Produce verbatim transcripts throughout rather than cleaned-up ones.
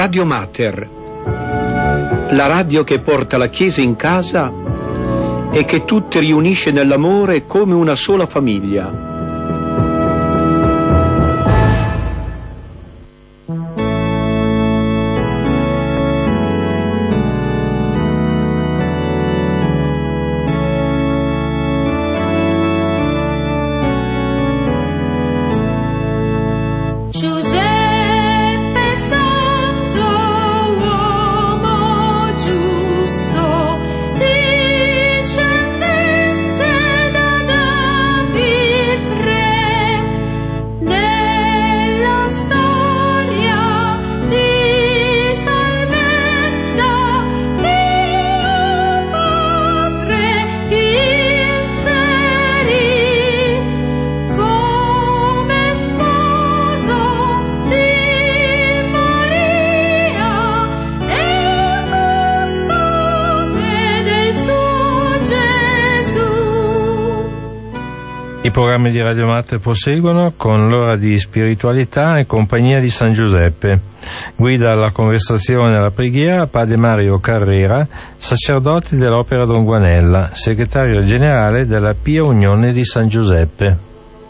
Radio Mater, la radio che porta la Chiesa in casa e che tutti riunisce nell'amore come una sola famiglia. I programmi di Radio Mater proseguono con l'ora di spiritualità e compagnia di San Giuseppe. Guida alla conversazione e alla preghiera Padre Mario Carrera, sacerdote dell'Opera Don Guanella, segretario generale della Pia Unione di San Giuseppe.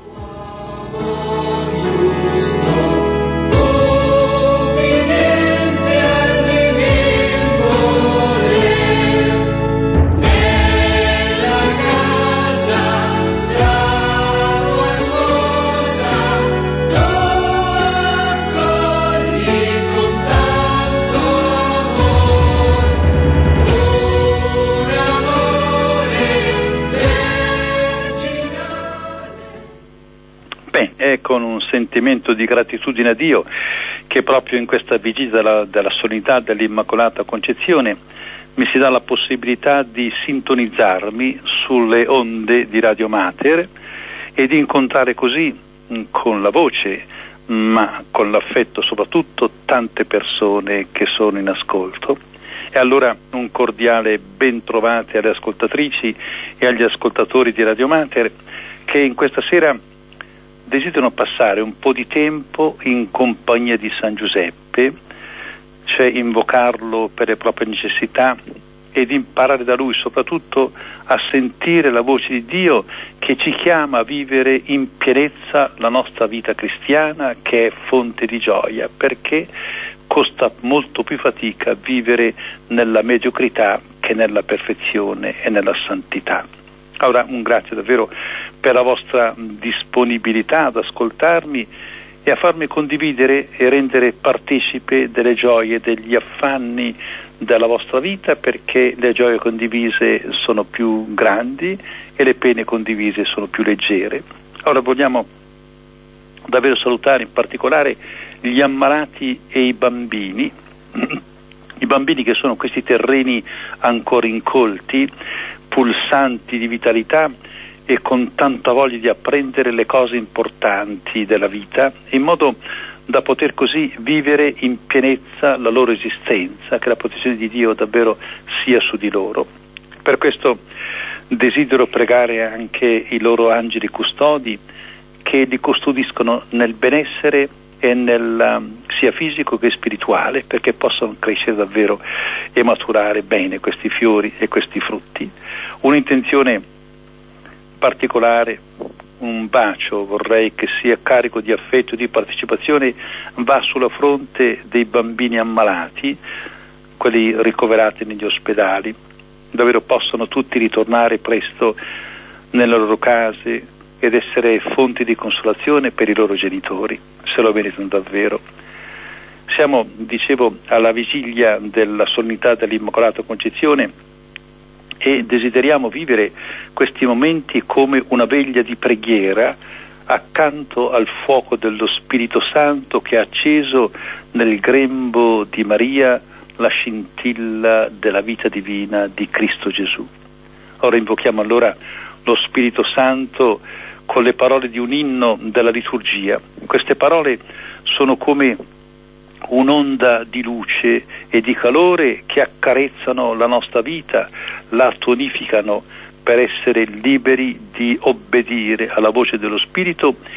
Con un sentimento di gratitudine a Dio che proprio in questa vigilia della, della solennità dell'Immacolata Concezione mi si dà la possibilità di sintonizzarmi sulle onde di Radio Mater e di incontrare così con la voce, ma con l'affetto soprattutto, tante persone che sono in ascolto. E allora un cordiale ben trovate alle ascoltatrici e agli ascoltatori di Radio Mater che in questa sera desiderano passare un po' di tempo in compagnia di San Giuseppe, cioè invocarlo per le proprie necessità ed imparare da lui soprattutto a sentire la voce di Dio che ci chiama a vivere in pienezza la nostra vita cristiana, che è fonte di gioia, perché costa molto più fatica vivere nella mediocrità che nella perfezione e nella santità. Allora un grazie davvero per la vostra disponibilità ad ascoltarmi e a farmi condividere e rendere partecipe delle gioie e degli affanni della vostra vita, perché le gioie condivise sono più grandi e le pene condivise sono più leggere. Ora vogliamo davvero salutare in particolare gli ammalati e i bambini, i bambini che sono questi terreni ancora incolti, pulsanti di vitalità e con tanta voglia di apprendere le cose importanti della vita, in modo da poter così vivere in pienezza la loro esistenza, che la protezione di Dio davvero sia su di loro. Per questo desidero pregare anche i loro angeli custodi che li custodiscono nel benessere e nel sia fisico che spirituale, perché possano crescere davvero e maturare bene questi fiori e questi frutti. Un'intenzione particolare, un bacio vorrei che sia carico di affetto e di partecipazione, va sulla fronte dei bambini ammalati, quelli ricoverati negli ospedali. Davvero possono tutti ritornare presto nelle loro case ed essere fonti di consolazione per i loro genitori, se lo meritano davvero. Siamo, dicevo, alla vigilia della solennità dell'Immacolata Concezione e desideriamo vivere questi momenti come una veglia di preghiera accanto al fuoco dello Spirito Santo che ha acceso nel grembo di Maria la scintilla della vita divina di Cristo Gesù. Ora invochiamo allora lo Spirito Santo con le parole di un inno della liturgia. Queste parole sono come un'onda di luce e di calore che accarezzano la nostra vita, la tonificano per essere liberi di obbedire alla voce dello Spirito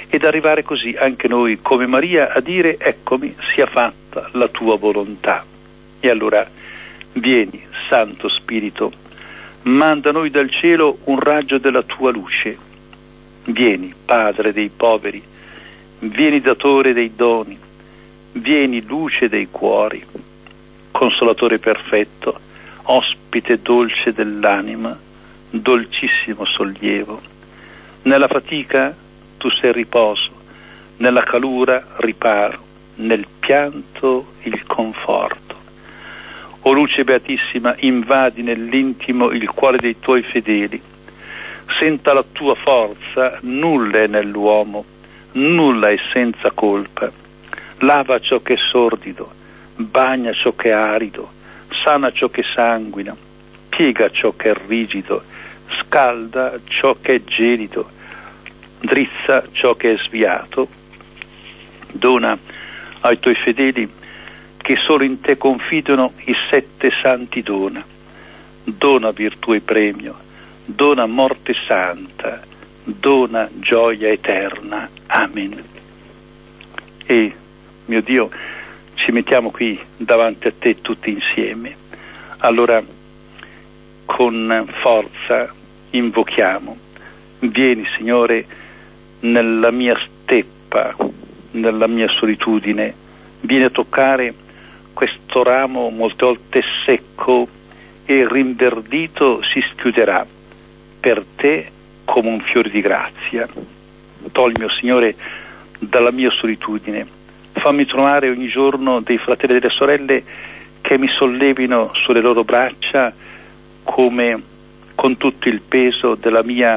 ed arrivare così anche noi come Maria a dire: eccomi, sia fatta la tua volontà. E allora vieni, Santo Spirito, manda a noi dal cielo un raggio della tua luce. Vieni, Padre dei poveri, vieni datore dei doni, vieni luce dei cuori, consolatore perfetto, ospite dolce dell'anima, dolcissimo sollievo. Nella fatica tu sei riposo, nella calura riparo, nel pianto il conforto. O luce beatissima, invadi nell'intimo il cuore dei tuoi fedeli. Senta la tua forza, nulla è nell'uomo, nulla è senza colpa. Lava ciò che è sordido, bagna ciò che è arido, sana ciò che sanguina, piega ciò che è rigido, scalda ciò che è gelido, drizza ciò che è sviato. Dona ai tuoi fedeli che solo in te confidano i sette santi dona. Dona virtù e premio, dona morte santa, dona gioia eterna. Amen. E, mio Dio, ci mettiamo qui davanti a te tutti insieme. Allora, con forza invochiamo: vieni, Signore, nella mia steppa, nella mia solitudine, vieni a toccare questo ramo molte volte secco e rinverdito, si schiuderà per te come un fiore di grazia. Togli, mio Signore, dalla mia solitudine, fammi trovare ogni giorno dei fratelli e delle sorelle che mi sollevino sulle loro braccia come con tutto il peso della mia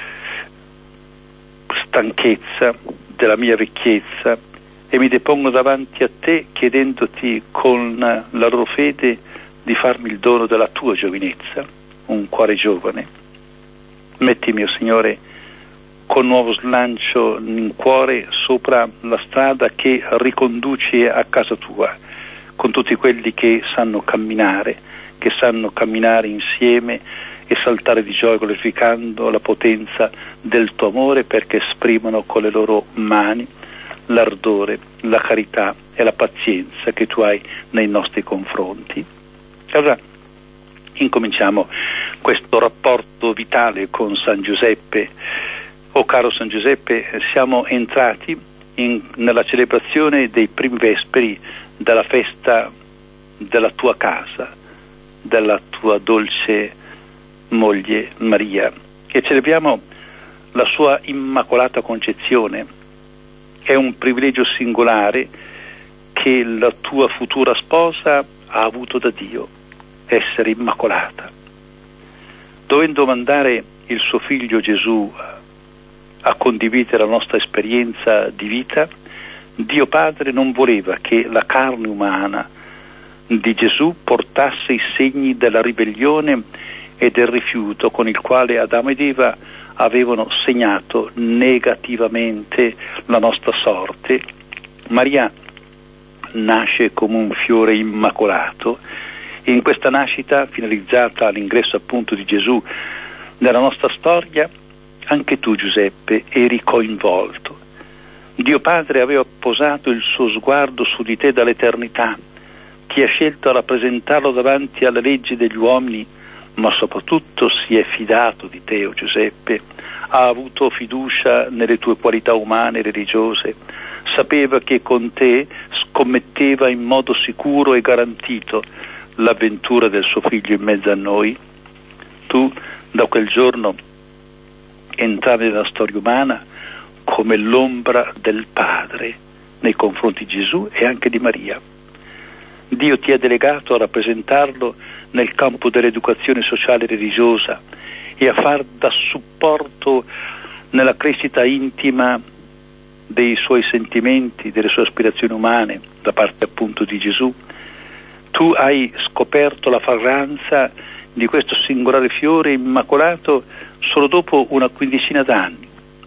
stanchezza, della mia vecchiezza, e mi depongo davanti a te chiedendoti con la loro fede di farmi il dono della tua giovinezza, un cuore giovane. Metti, mio Signore, con nuovo slancio in cuore sopra la strada che riconduce a casa tua, con tutti quelli che sanno camminare, che sanno camminare insieme e saltare di gioia glorificando la potenza del tuo amore, perché esprimono con le loro mani l'ardore, la carità e la pazienza che tu hai nei nostri confronti. Allora incominciamo questo rapporto vitale con San Giuseppe. Oh caro San Giuseppe, siamo entrati in, nella celebrazione dei primi vesperi della festa della tua casa, della tua dolce moglie Maria, e celebriamo la sua immacolata concezione. È un privilegio singolare che la tua futura sposa ha avuto da Dio, essere immacolata. Dovendo mandare il suo figlio Gesù a condividere la nostra esperienza di vita, Dio Padre non voleva che la carne umana di Gesù portasse i segni della ribellione e del rifiuto con il quale Adamo ed Eva avevano segnato negativamente la nostra sorte. Maria nasce come un fiore immacolato, e in questa nascita, finalizzata all'ingresso appunto di Gesù nella nostra storia, anche tu, Giuseppe, eri coinvolto. Dio Padre aveva posato il suo sguardo su di te dall'eternità, ti ha scelto a rappresentarlo davanti alle leggi degli uomini, ma soprattutto si è fidato di te, oh Giuseppe, ha avuto fiducia nelle tue qualità umane e religiose, sapeva che con te scommetteva in modo sicuro e garantito l'avventura del suo figlio in mezzo a noi. Tu da quel giorno entravi nella storia umana come l'ombra del Padre nei confronti di Gesù e anche di Maria. Dio ti ha delegato a rappresentarlo nel campo dell'educazione sociale e religiosa e a far da supporto nella crescita intima dei suoi sentimenti, delle sue aspirazioni umane da parte appunto di Gesù. Tu hai scoperto la fragranza di questo singolare fiore immacolato solo dopo una quindicina d'anni.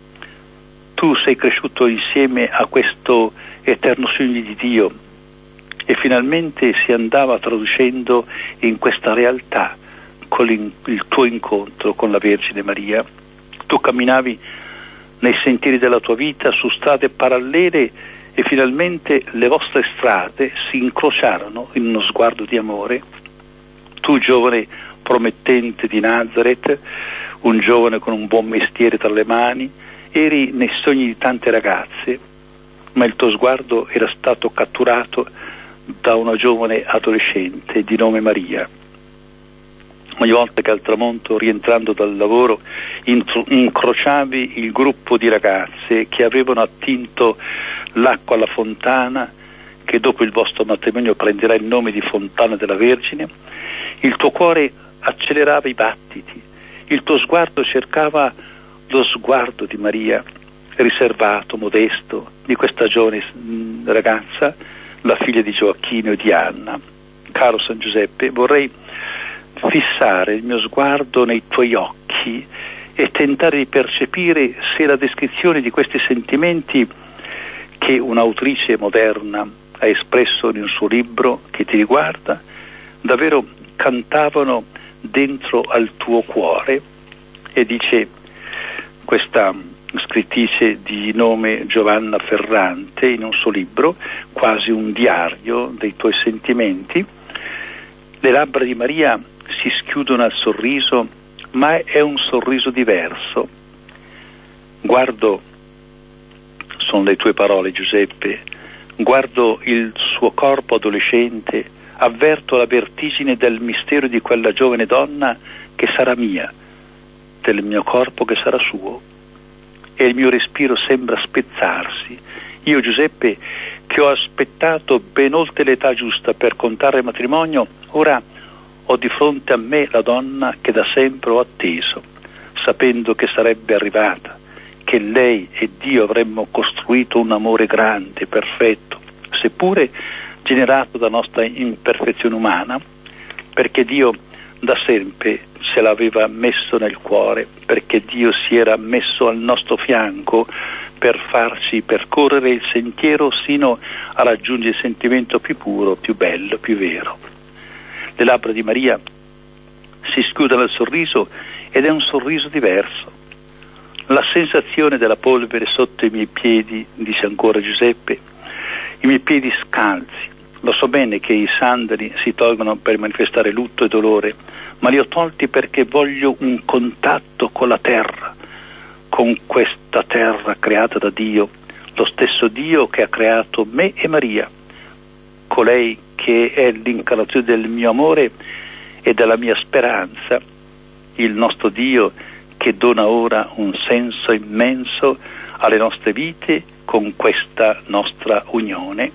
Tu sei cresciuto insieme a questo eterno segno di Dio e finalmente si andava traducendo in questa realtà con il tuo incontro con la Vergine Maria. Tu camminavi nei sentieri della tua vita, su strade parallele, e finalmente le vostre strade si incrociarono in uno sguardo di amore. Tu, giovane promettente di Nazareth, un giovane con un buon mestiere tra le mani, eri nei sogni di tante ragazze, ma il tuo sguardo era stato catturato da una giovane adolescente di nome Maria. Ogni volta che al tramonto, rientrando dal lavoro, incrociavi il gruppo di ragazze che avevano attinto l'acqua alla fontana, che dopo il vostro matrimonio prenderà il nome di Fontana della Vergine, il tuo cuore accelerava i battiti, il tuo sguardo cercava lo sguardo di Maria, riservato, modesto, di questa giovane ragazza, la figlia di Gioacchino e di Anna. Caro San Giuseppe, vorrei fissare il mio sguardo nei tuoi occhi e tentare di percepire se la descrizione di questi sentimenti che un'autrice moderna ha espresso in un suo libro che ti riguarda davvero cantavano dentro al tuo cuore. E dice questa scrittrice di nome Giovanna Ferrante in un suo libro, quasi un diario dei tuoi sentimenti: le labbra di Maria si schiudono al sorriso, ma è un sorriso diverso. Guardo, sono le tue parole, Giuseppe, guardo il suo corpo adolescente, avverto la vertigine del mistero di quella giovane donna che sarà mia, del mio corpo che sarà suo, e il mio respiro sembra spezzarsi. Io, Giuseppe, che ho aspettato ben oltre l'età giusta per contrarre matrimonio, ora ho di fronte a me la donna che da sempre ho atteso, sapendo che sarebbe arrivata, che lei e Dio avremmo costruito un amore grande, perfetto, seppure generato da nostra imperfezione umana, perché Dio da sempre se l'aveva messo nel cuore, perché Dio si era messo al nostro fianco per farci percorrere il sentiero sino a raggiungere il sentimento più puro, più bello, più vero. Le labbra di Maria si schiudono al sorriso, ed è un sorriso diverso. La sensazione della polvere sotto i miei piedi, dice ancora Giuseppe, i miei piedi scalzi. Lo so bene che i sandali si tolgono per manifestare lutto e dolore, ma li ho tolti perché voglio un contatto con la terra, con questa terra creata da Dio, lo stesso Dio che ha creato me e Maria, colei che è l'incarnazione del mio amore e della mia speranza, il nostro Dio che dona ora un senso immenso alle nostre vite con questa nostra unione.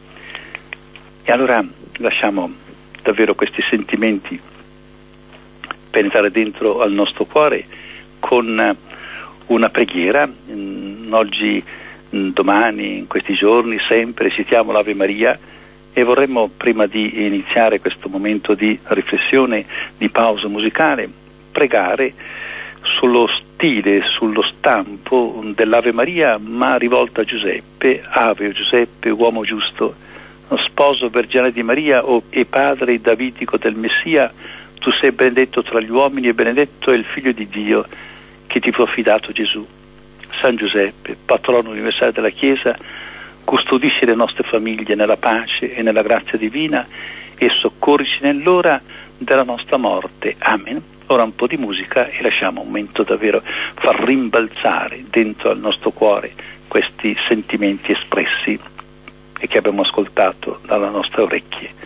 E allora lasciamo davvero questi sentimenti penetrare dentro al nostro cuore con una preghiera. Oggi, domani, in questi giorni, sempre citiamo l'Ave Maria, e vorremmo, prima di iniziare questo momento di riflessione, di pausa musicale, pregare sullo stile, sullo stampo dell'Ave Maria, ma rivolta a Giuseppe. Ave, Giuseppe, uomo giusto, sposo verginale di Maria e padre davitico del Messia, tu sei benedetto tra gli uomini e benedetto è il Figlio di Dio che ti fu affidato, Gesù. San Giuseppe, patrono universale della Chiesa, custodisci le nostre famiglie nella pace e nella grazia divina e soccorrici nell'ora della nostra morte. Amen. Ora un po' di musica e lasciamo un momento davvero far rimbalzare dentro al nostro cuore questi sentimenti espressi e che abbiamo ascoltato dalle nostre orecchie.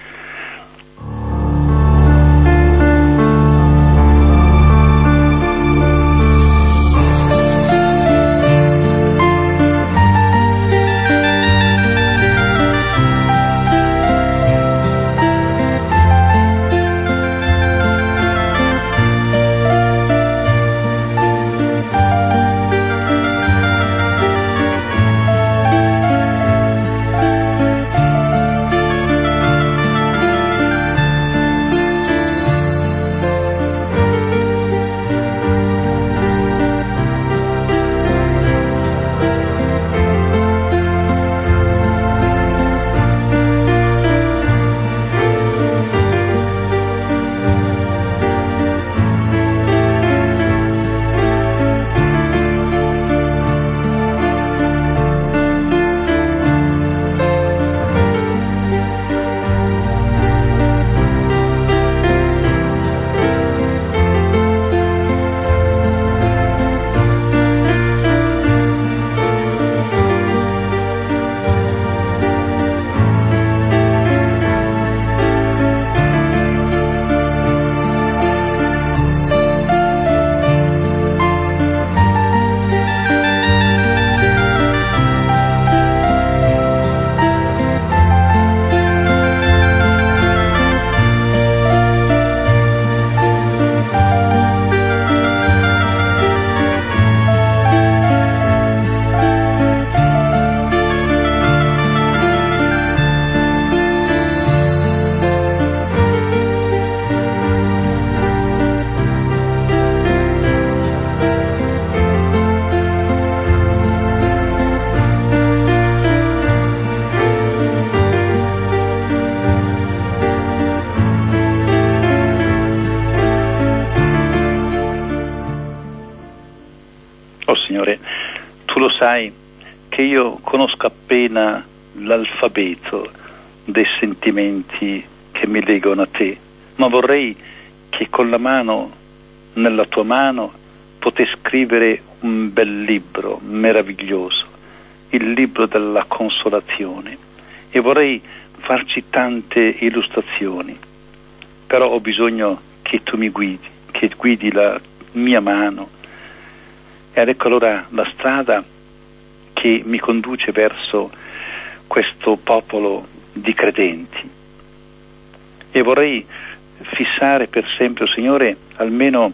sai che io conosco appena l'alfabeto dei sentimenti che mi legano a te, ma vorrei che con la mano nella tua mano potessi scrivere un bel libro meraviglioso, il libro della consolazione, e vorrei farci tante illustrazioni, però ho bisogno che tu mi guidi, che guidi la mia mano, ed ecco allora la strada che mi conduce verso questo popolo di credenti. E vorrei fissare per sempre, oh Signore, almeno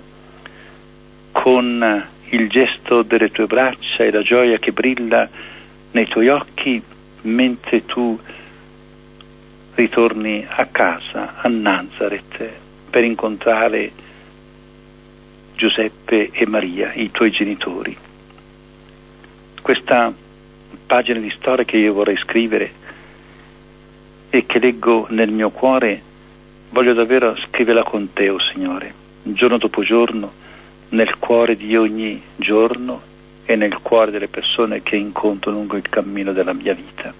con il gesto delle tue braccia e la gioia che brilla nei tuoi occhi mentre tu ritorni a casa, a Nazareth, per incontrare Giuseppe e Maria, i tuoi genitori. Questa pagina di storia che io vorrei scrivere e che leggo nel mio cuore, voglio davvero scriverla con te, oh Signore, giorno dopo giorno, nel cuore di ogni giorno e nel cuore delle persone che incontro lungo il cammino della mia vita.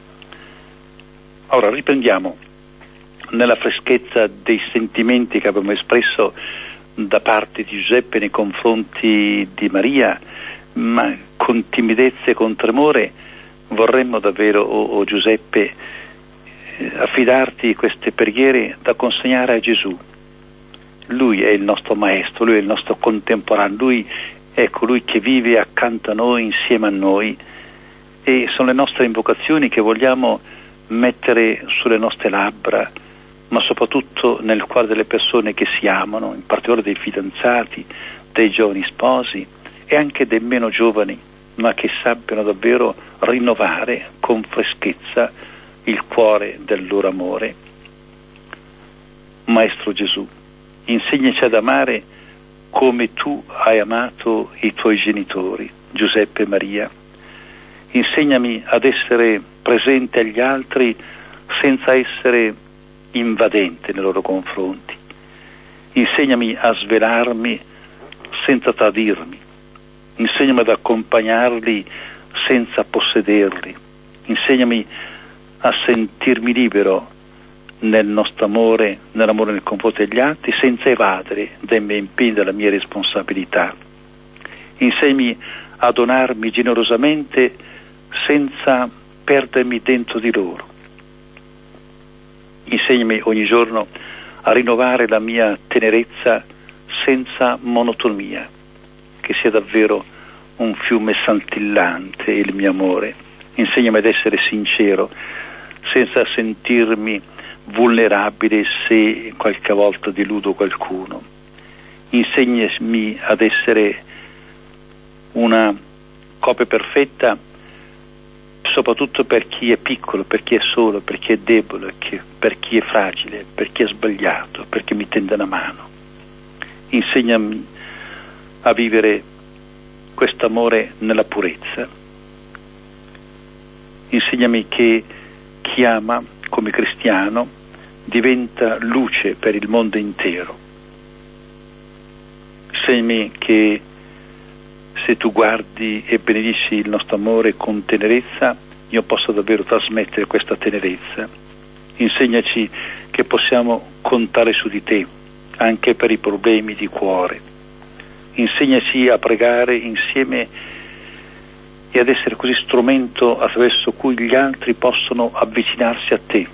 Ora riprendiamo nella freschezza dei sentimenti che abbiamo espresso da parte di Giuseppe nei confronti di Maria, ma con timidezza e con tremore vorremmo davvero, o oh, oh Giuseppe, eh, affidarti queste preghiere da consegnare a Gesù. Lui è il nostro maestro, lui è il nostro contemporaneo, lui è colui che vive accanto a noi, insieme a noi, e sono le nostre invocazioni che vogliamo mettere sulle nostre labbra, ma soprattutto nel cuore delle persone che si amano, in particolare dei fidanzati, dei giovani sposi e anche dei meno giovani, ma che sappiano davvero rinnovare con freschezza il cuore del loro amore. Maestro Gesù, insegnaci ad amare come tu hai amato i tuoi genitori, Giuseppe e Maria. Insegnami ad essere presente agli altri senza essere invadente nei loro confronti. Insegnami a svelarmi senza tradirmi. Insegnami ad accompagnarli senza possederli. Insegnami a sentirmi libero nel nostro amore, nell'amore nei confronti degli altri, senza evadere dai miei impegni, dalla mia responsabilità. Insegnami a donarmi generosamente senza perdermi dentro di loro. Insegnami ogni giorno a rinnovare la mia tenerezza senza monotonia, che sia davvero un fiume scintillante il mio amore. Insegnami ad essere sincero senza sentirmi vulnerabile se qualche volta deludo qualcuno. Insegnami ad essere una copia perfetta soprattutto per chi è piccolo, per chi è solo, per chi è debole, per chi è fragile, per chi è sbagliato, per chi mi tende la mano. Insegnami a vivere questo amore nella purezza. Insegnami che chi ama come cristiano diventa luce per il mondo intero. Insegnami che se tu guardi e benedici il nostro amore con tenerezza, io posso davvero trasmettere questa tenerezza. Insegnaci che possiamo contare su di te anche per i problemi di cuore. Insegnaci a pregare insieme e ad essere così strumento attraverso cui gli altri possono avvicinarsi a te.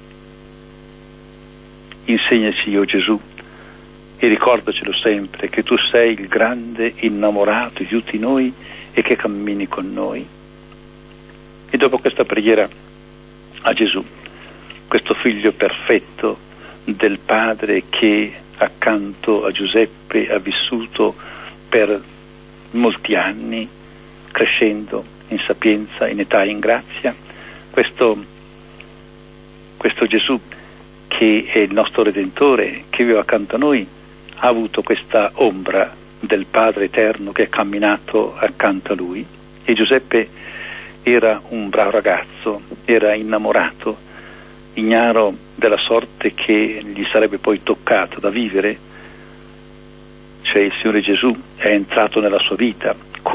Insegnaci, oh Gesù, e ricordacelo sempre che tu sei il grande innamorato di tutti noi e che cammini con noi. E dopo questa preghiera a Gesù, questo figlio perfetto del Padre che accanto a Giuseppe ha vissuto per molti anni, crescendo in sapienza, in età e in grazia, questo, questo Gesù che è il nostro Redentore, che vive accanto a noi, ha avuto questa ombra del Padre Eterno che è camminato accanto a lui. E Giuseppe era un bravo ragazzo, era innamorato, ignaro della sorte che gli sarebbe poi toccato da vivere, cioè il Signore Gesù è entrato nella sua vita